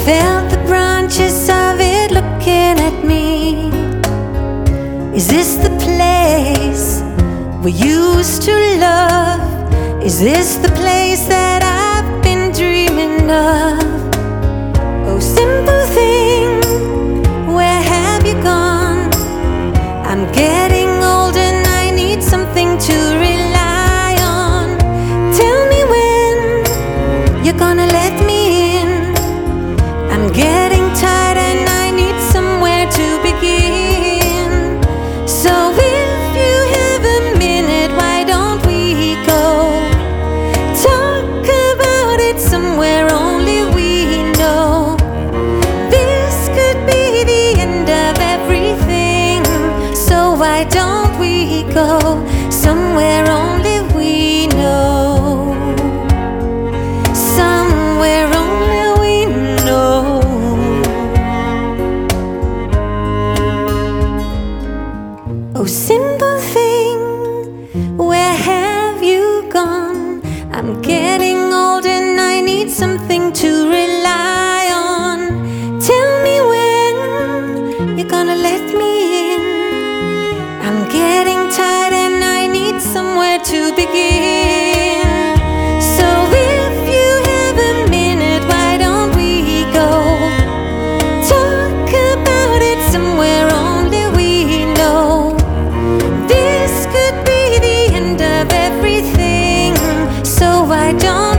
felt the branches of it looking at me. Is this the place we used to love? Is this the place that I've been dreaming of? Oh, simple thing, where have you gone? I'm getting old and I need something to rely on. Tell me when you're gonna let me in. I'm getting tired and I need somewhere to begin. So if you have a minute, why don't we go talk about it somewhere only we know? This could be the end of everything. So why don't we go somewhere only we know? Somewhere only we know. Oh, simple thing, where have you gone? I'm getting old and I need something to rely on. Tell me when you're gonna let me in. I'm getting tired and I need somewhere to begin. So if you have a minute, why don't we go talk about it somewhere only we know? This could be the end of everything. So why don't